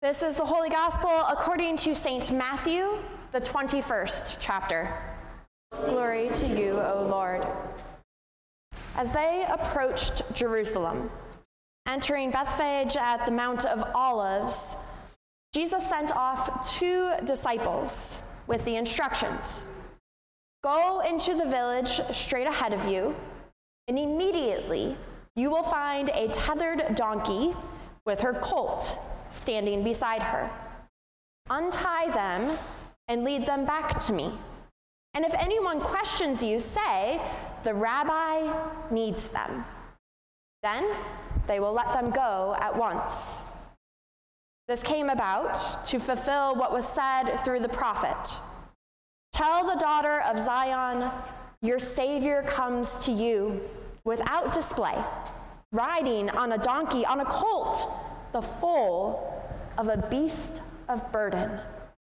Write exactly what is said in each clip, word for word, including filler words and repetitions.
This is the Holy Gospel according to Saint Matthew, the twenty-first chapter. Glory to you, O Lord. As they approached Jerusalem, entering Bethphage at the Mount of Olives, Jesus sent off two disciples with the instructions, "Go into the village straight ahead of you, and immediately you will find a tethered donkey with her colt standing beside her. Untie them and lead them back to me. And if anyone questions you, say, 'The rabbi needs them.' Then they will let them go at once." This came about to fulfill what was said through the prophet. "Tell the daughter of Zion, your Savior comes to you without display, riding on a donkey, on a colt, the foal of a beast of burden."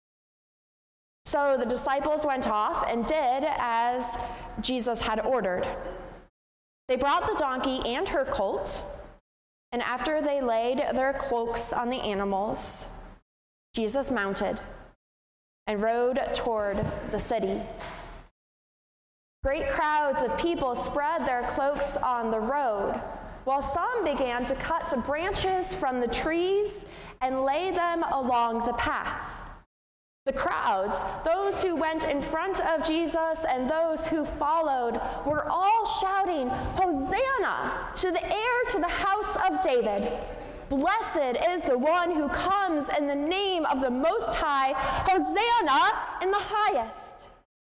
So the disciples went off and did as Jesus had ordered. They brought the donkey and her colt, and after they laid their cloaks on the animals, Jesus mounted and rode toward the city. Great crowds of people spread their cloaks on the road, while some began to cut branches from the trees and lay them along the path. The crowds, those who went in front of Jesus and those who followed, were all shouting, "Hosanna to the heir to the house of David. Blessed is the one who comes in the name of the Most High. Hosanna in the highest."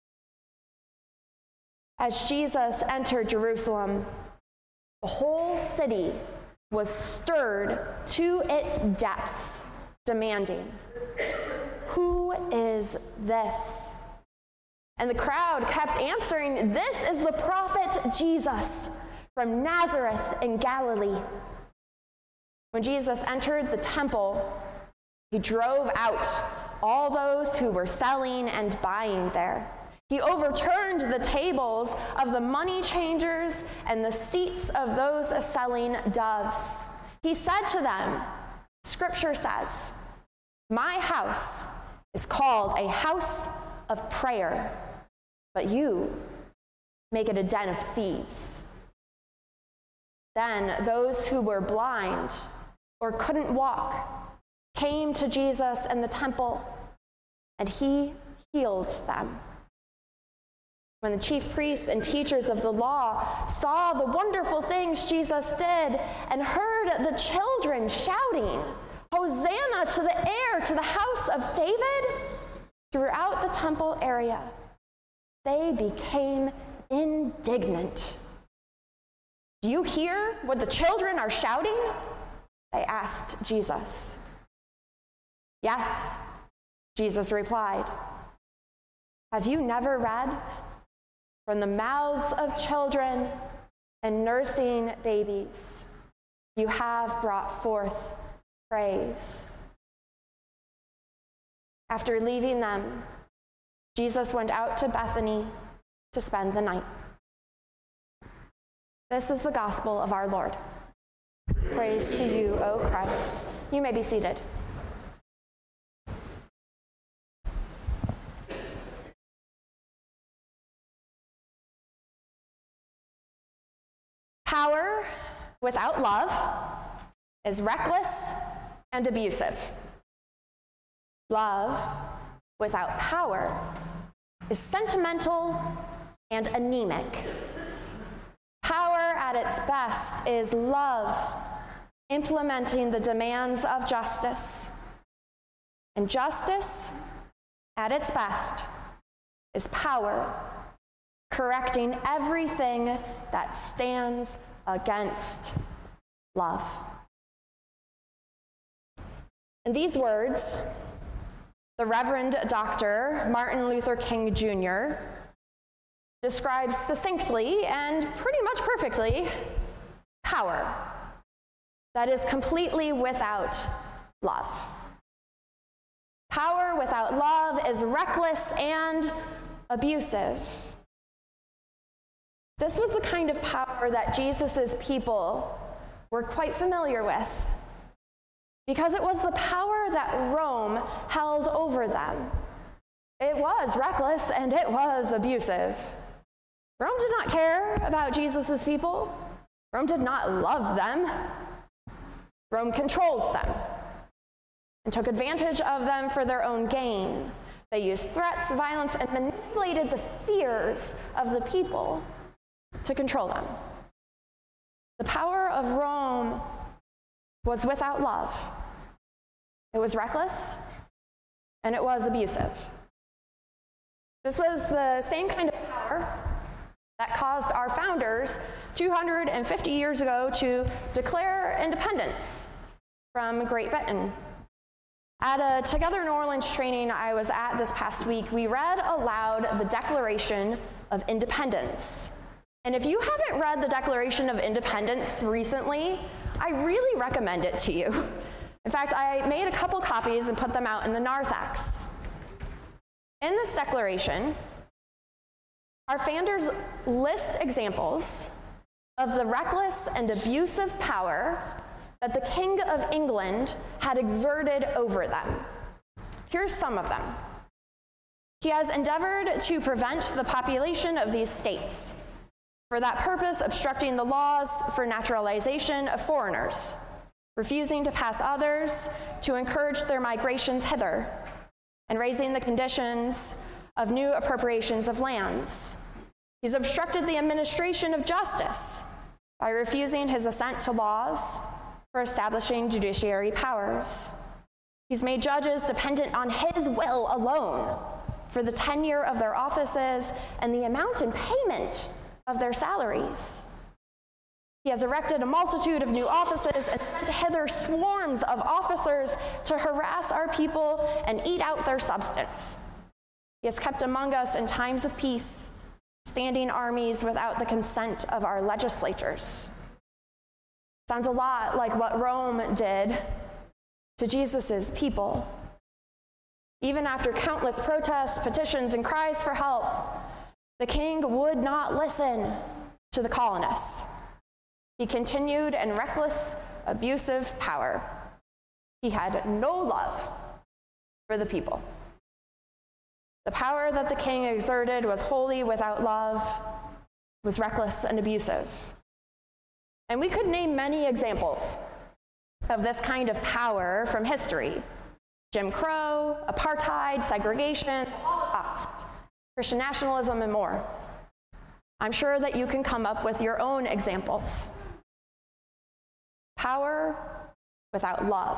As Jesus entered Jerusalem, the whole city was stirred to its depths, demanding, "Who is this?" And the crowd kept answering, "This is the prophet Jesus from Nazareth in Galilee." When Jesus entered the temple, he drove out all those who were selling and buying there. He overturned the tables of the money changers and the seats of those selling doves. He said to them, "Scripture says, 'My house is called a house of prayer, but you make it a den of thieves.'" Then those who were blind or couldn't walk came to Jesus in the temple, and he healed them. When the chief priests and teachers of the law saw the wonderful things Jesus did and heard the children shouting, "Hosanna to the heir to the house of David," throughout the temple area, they became indignant. "Do you hear what the children are shouting?" they asked Jesus. "Yes," Jesus replied. "Have you never read, 'From the mouths of children and nursing babies, you have brought forth praise'?" After leaving them, Jesus went out to Bethany to spend the night. This is the gospel of our Lord. Praise to you, O Christ. You may be seated. Power without love is reckless and abusive. Love without power is sentimental and anemic. Power at its best is love implementing the demands of justice. And justice at its best is power correcting everything that stands against love. In these words, the Reverend Doctor Martin Luther King Junior describes succinctly and pretty much perfectly power that is completely without love. Power without love is reckless and abusive. This was the kind of power that Jesus' people were quite familiar with, because it was the power that Rome held over them. It was reckless and it was abusive. Rome did not care about Jesus' people. Rome did not love them. Rome controlled them and took advantage of them for their own gain. They used threats, violence, and manipulated the fears of the people to control them. The power of Rome was without love. It was reckless, and it was abusive. This was the same kind of power that caused our founders two hundred fifty years ago to declare independence from Great Britain. At a Together New Orleans training I was at this past week, we read aloud the Declaration of Independence. And if you haven't read the Declaration of Independence recently, I really recommend it to you. In fact, I made a couple copies and put them out in the narthex. In this declaration, our founders list examples of the reckless and abusive power that the King of England had exerted over them. Here's some of them. He has endeavored to prevent the population of these states, for that purpose obstructing the laws for naturalization of foreigners, refusing to pass others to encourage their migrations hither, and raising the conditions of new appropriations of lands. He's obstructed the administration of justice by refusing his assent to laws for establishing judiciary powers. He's made judges dependent on his will alone for the tenure of their offices and the amount and payment of their salaries. He has erected a multitude of new offices and sent hither swarms of officers to harass our people and eat out their substance. He has kept among us in times of peace standing armies without the consent of our legislatures. Sounds a lot like what Rome did to Jesus' people. Even after countless protests, petitions, and cries for help, the king would not listen to the colonists. He continued in reckless, abusive power. He had no love for the people. The power that the king exerted was wholly without love, was reckless and abusive. And we could name many examples of this kind of power from history: Jim Crow, apartheid, segregation, the Holocaust, Christian nationalism, and more. I'm sure that you can come up with your own examples. Power without love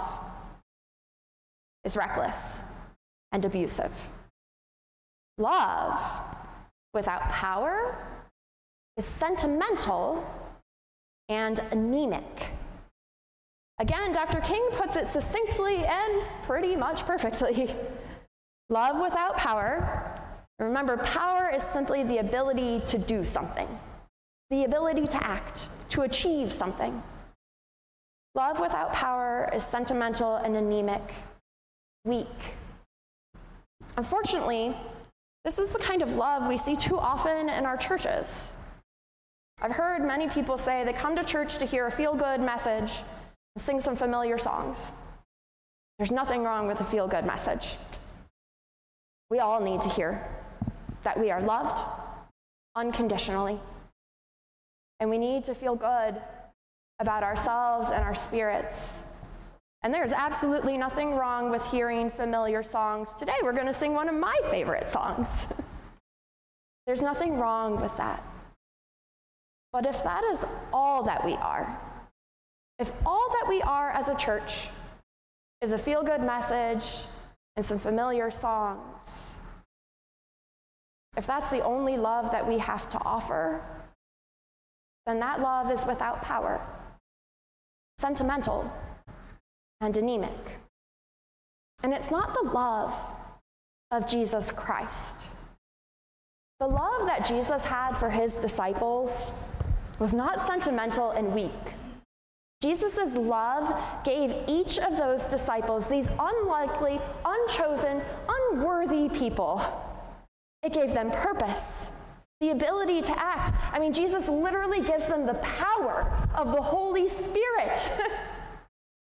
is reckless and abusive. Love without power is sentimental and anemic. Again, Doctor King puts it succinctly and pretty much perfectly. Love without power. Remember, power is simply the ability to do something, the ability to act, to achieve something. Love without power is sentimental and anemic, weak. Unfortunately, this is the kind of love we see too often in our churches. I've heard many people say they come to church to hear a feel-good message and sing some familiar songs. There's nothing wrong with a feel-good message. We all need to hear that we are loved unconditionally, and we need to feel good about ourselves and our spirits. And there's absolutely nothing wrong with hearing familiar songs. Today we're going to sing one of my favorite songs. There's nothing wrong with that. But if that is all that we are, if all that we are as a church is a feel-good message and some familiar songs, if that's the only love that we have to offer, then that love is without power, sentimental, and anemic. And it's not the love of Jesus Christ. The love that Jesus had for his disciples was not sentimental and weak. Jesus' love gave each of those disciples, these unlikely, unchosen, unworthy people, it gave them purpose, the ability to act. I mean, Jesus literally gives them the power of the Holy Spirit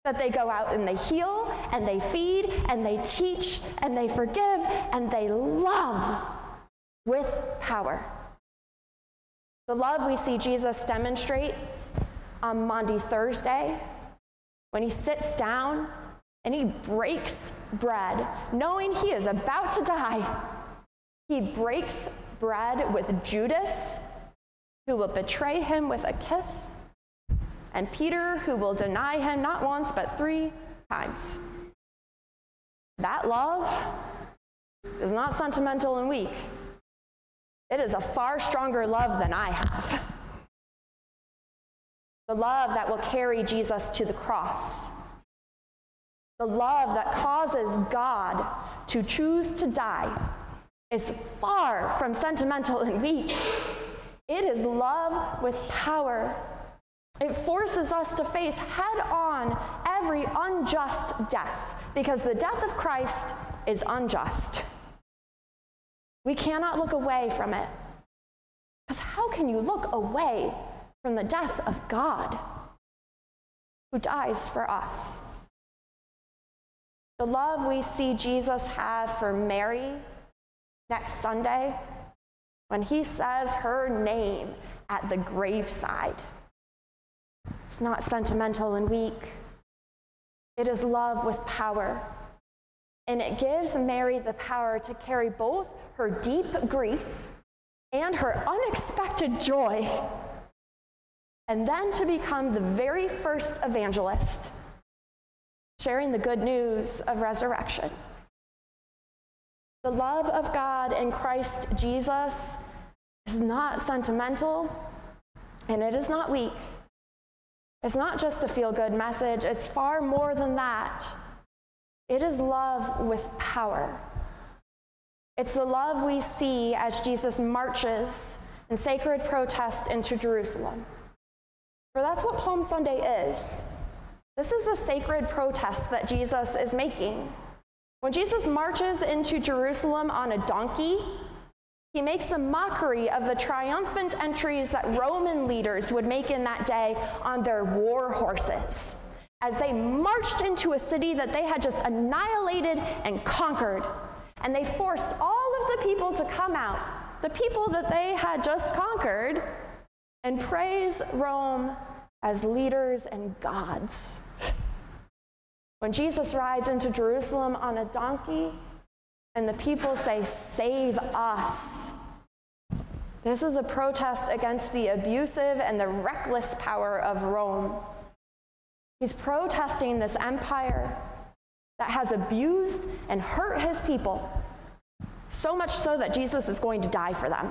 that they go out and they heal, and they feed, and they teach, and they forgive, and they love with power. The love we see Jesus demonstrate on Maundy Thursday, when he sits down and he breaks bread, knowing he is about to die. He breaks bread with Judas, who will betray him with a kiss, and Peter, who will deny him not once but three times. That love is not sentimental and weak. It is a far stronger love than I have. The love that will carry Jesus to the cross. The love that causes God to choose to die is far from sentimental and weak. It is love with power. It forces us to face head on every unjust death, because the death of Christ is unjust. We cannot look away from it. Because how can you look away from the death of God, who dies for us? The love we see Jesus have for Mary next Sunday, when he says her name at the graveside, it's not sentimental and weak. It is love with power. And it gives Mary the power to carry both her deep grief and her unexpected joy, and then to become the very first evangelist, sharing the good news of resurrection. The love of God in Christ Jesus is not sentimental, and it is not weak. It's not just a feel-good message. It's far more than that. It is love with power. It's the love we see as Jesus marches in sacred protest into Jerusalem. For that's what Palm Sunday is. This is a sacred protest that Jesus is making. When Jesus marches into Jerusalem on a donkey, he makes a mockery of the triumphant entries that Roman leaders would make in that day on their war horses, as they marched into a city that they had just annihilated and conquered. And they forced all of the people to come out, the people that they had just conquered, and praise Rome as leaders and gods. When Jesus rides into Jerusalem on a donkey, and the people say, "Save us," this is a protest against the abusive and the reckless power of Rome. He's protesting this empire that has abused and hurt his people, so much so that Jesus is going to die for them.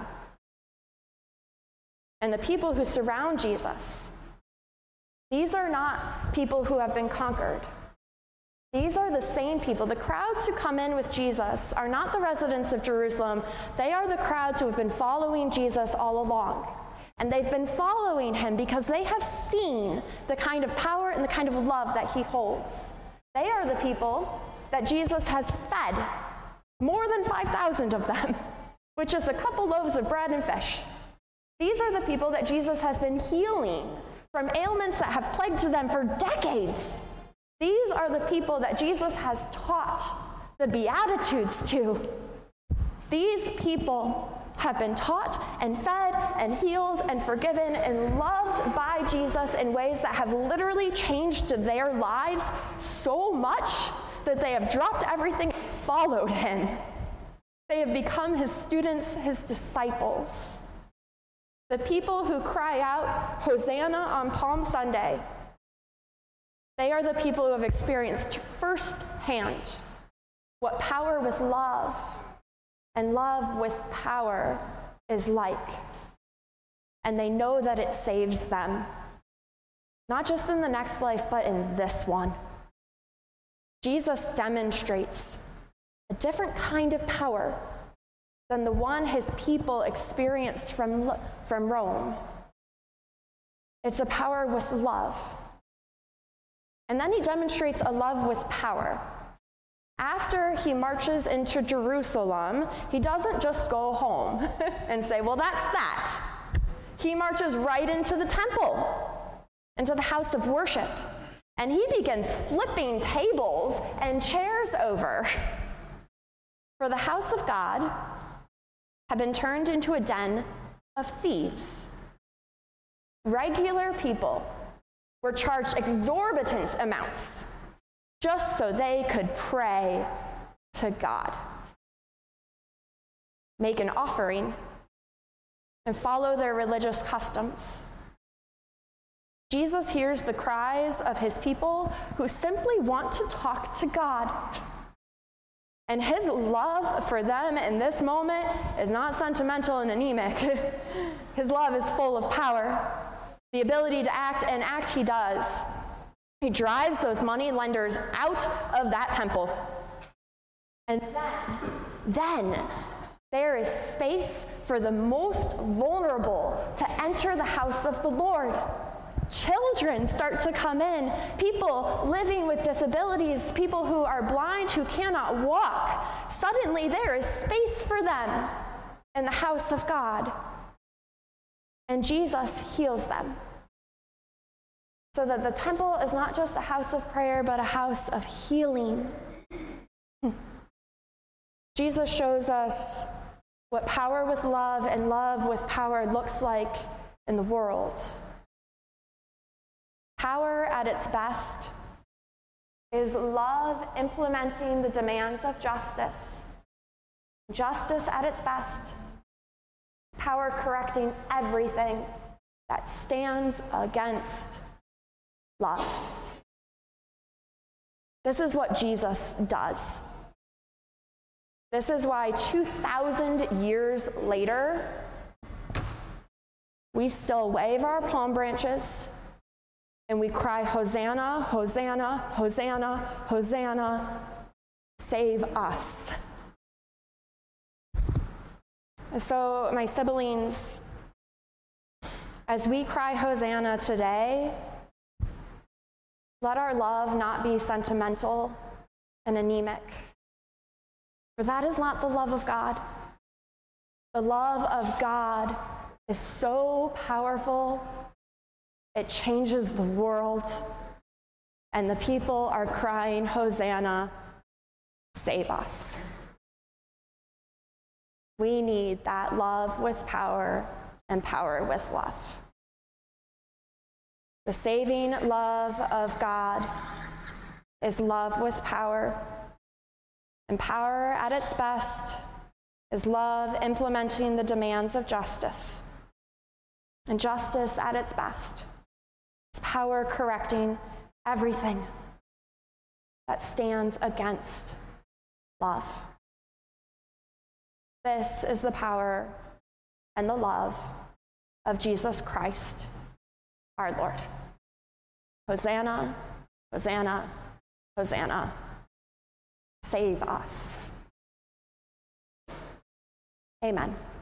And the people who surround Jesus, these are not people who have been conquered. These are the same people. The crowds who come in with Jesus are not the residents of Jerusalem. They are the crowds who have been following Jesus all along. And they've been following him because they have seen the kind of power and the kind of love that he holds. They are the people that Jesus has fed, more than five thousand of them, with just a couple loaves of bread and fish. These are the people that Jesus has been healing from ailments that have plagued them for decades. These are the people that Jesus has taught the Beatitudes to. These people have been taught and fed and healed and forgiven and loved by Jesus in ways that have literally changed their lives so much that they have dropped everything and followed him. They have become his students, his disciples. The people who cry out, "Hosanna" on Palm Sunday, they are the people who have experienced firsthand what power with love and love with power is like. And they know that it saves them, not just in the next life, but in this one. Jesus demonstrates a different kind of power than the one his people experienced from, from Rome. It's a power with love. And then he demonstrates a love with power. After he marches into Jerusalem, he doesn't just go home and say, well, that's that. He marches right into the temple, into the house of worship. and he begins flipping tables and chairs over. For the house of God had been turned into a den of thieves. Regular people were charged exorbitant amounts just so they could pray to God, make an offering, and follow their religious customs. Jesus hears the cries of his people who simply want to talk to God. And his love for them in this moment is not sentimental and anemic. His love is full of power, the ability to act, and act he does. He drives those money lenders out of that temple. And then, then there is space for the most vulnerable to enter the house of the Lord. Children start to come in, people living with disabilities, people who are blind, who cannot walk. Suddenly there is space for them in the house of God. And Jesus heals them. So that the temple is not just a house of prayer, but a house of healing. Jesus shows us what power with love and love with power looks like in the world. Power at its best is love implementing the demands of justice. Justice at its best, power correcting everything that stands against love. This is what Jesus does. This is why two thousand years later, we still wave our palm branches and we cry, Hosanna, Hosanna, Hosanna, Hosanna, save us. So, my siblings, as we cry Hosanna today, let our love not be sentimental and anemic. For that is not the love of God. The love of God is so powerful, it changes the world. And the people are crying, Hosanna, save us. We need that love with power and power with love. The saving love of God is love with power. And power at its best is love implementing the demands of justice. And justice at its best is power correcting everything that stands against love. This is the power and the love of Jesus Christ, our Lord. Hosanna, Hosanna, Hosanna. Save us. Amen.